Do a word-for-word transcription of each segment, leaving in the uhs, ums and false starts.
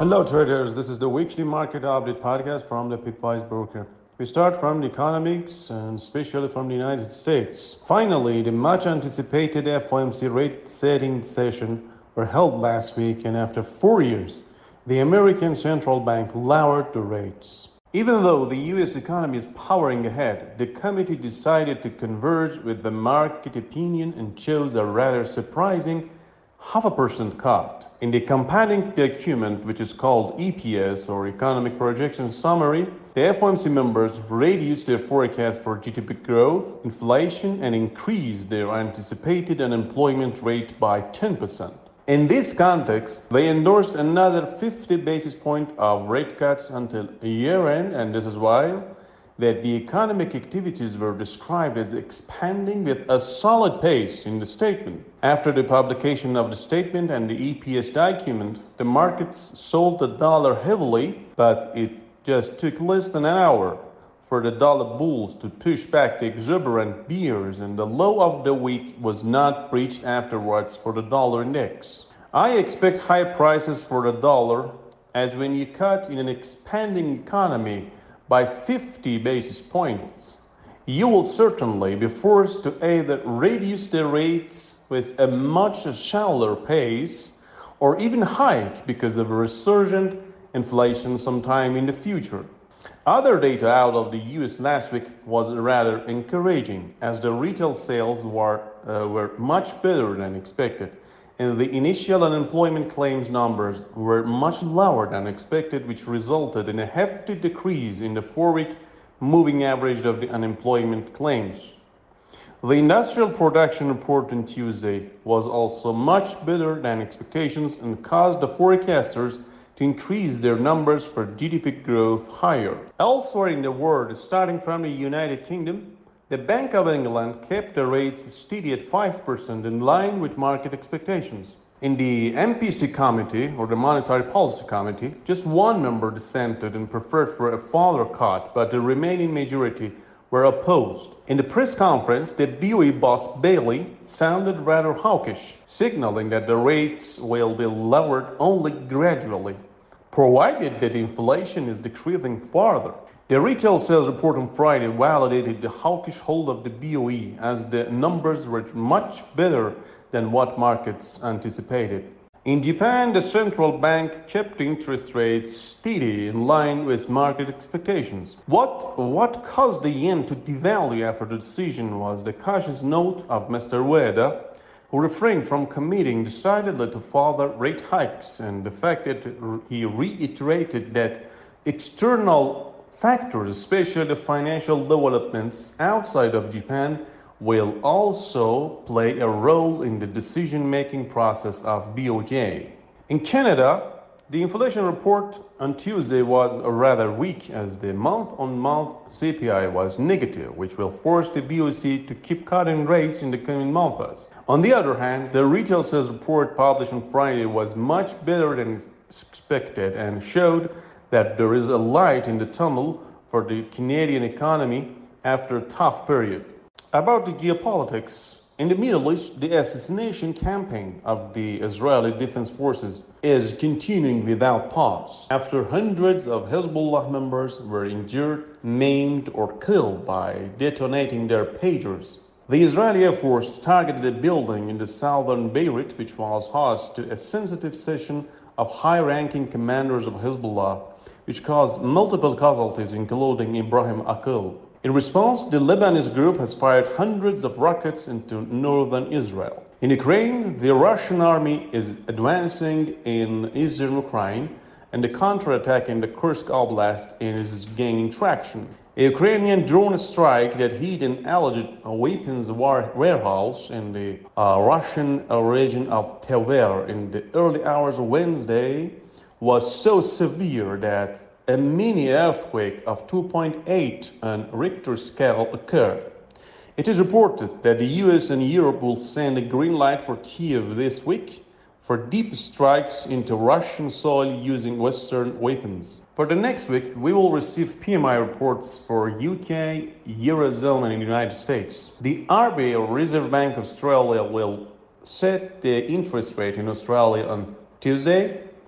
Hello traders, this is the weekly market update podcast from the Pipwise Broker. We start from the economics and especially from the United States. Finally, the much anticipated F O M C rate setting session were held last week, and after four years, the American Central Bank lowered the rates. Even though the U S economy is powering ahead, the committee decided to converge with the market opinion and chose a rather surprising half a percent cut. In the companion document, which is called E P S or Economic Projection Summary, the F O M C members reduced their forecast for G D P growth, inflation, and increased their anticipated unemployment rate by ten percent. In this context, they endorsed another fifty basis points of rate cuts until year-end, and this is while that the economic activities were described as expanding with a solid pace in the statement. After the publication of the statement and the E P S document, the markets sold the dollar heavily, but it just took less than an hour for the dollar bulls to push back the exuberant bears, and the low of the week was not breached afterwards for the dollar index. I expect high prices for the dollar, as when you cut in an expanding economy by fifty basis points, you will certainly be forced to either reduce the rates with a much shallower pace or even hike because of a resurgent inflation sometime in the future. Other data out of the U S last week was rather encouraging, as the retail sales were, uh, were much better than expected, and the initial unemployment claims numbers were much lower than expected, which resulted in a hefty decrease in the four-week moving average of the unemployment claims. The industrial production report on Tuesday was also much better than expectations and caused the forecasters to increase their numbers for G D P growth higher. Elsewhere in the world, starting from the United Kingdom, the Bank of England kept the rates steady at five percent, in line with market expectations. In the M P C committee, or the Monetary Policy Committee, just one member dissented and preferred for a further cut, but the remaining majority were opposed. In the press conference, the B O E boss Bailey sounded rather hawkish, signaling that the rates will be lowered only gradually, provided that inflation is decreasing further. The retail sales report on Friday validated the hawkish hold of the B O E, as the numbers were much better than what markets anticipated. In Japan, the central bank kept interest rates steady in line with market expectations. What, what caused the yen to devalue after the decision was the cautious note of Mister Ueda, who refrained from committing decidedly to further rate hikes, and the fact that he reiterated that external factors, especially the financial developments outside of Japan, will also play a role in the decision-making process of B O J. In Canada, the inflation report on Tuesday was rather weak, as the month-on-month C P I was negative, which will force the B O C to keep cutting rates in the coming months. On the other hand, the retail sales report published on Friday was much better than expected and showed that there is a light in the tunnel for the Canadian economy after a tough period. About the geopolitics, in the Middle East, the assassination campaign of the Israeli Defense Forces is continuing without pause, after hundreds of Hezbollah members were injured, maimed, or killed by detonating their pagers. The Israeli Air Force targeted a building in the southern Beirut, which was host to a sensitive session of high-ranking commanders of Hezbollah, which caused multiple casualties, including Ibrahim Aqil. In response, the Lebanese group has fired hundreds of rockets into northern Israel. In Ukraine, the Russian army is advancing in eastern Ukraine, and the counterattack in the Kursk Oblast is gaining traction. A Ukrainian drone strike that hit an alleged weapons war warehouse in the uh, Russian region of Tver in the early hours of Wednesday was so severe that a mini earthquake of two point eight on Richter scale occurred. It is reported that the U S and Europe will send a green light for Kiev this week for deep strikes into Russian soil using Western weapons. For the next week, we will receive P M I reports for U K, Eurozone, and the United States. The R B A, or Reserve Bank of Australia, will set the interest rate in Australia on Tuesday,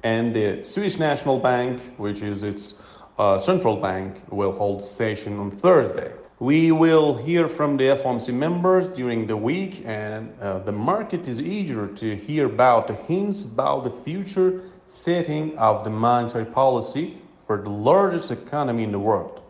and the Swiss National Bank, which is its uh, central bank, will hold session on Thursday. We will hear from the F O M C members during the week, and uh, the market is eager to hear about the hints about the future setting of the monetary policy for the largest economy in the world.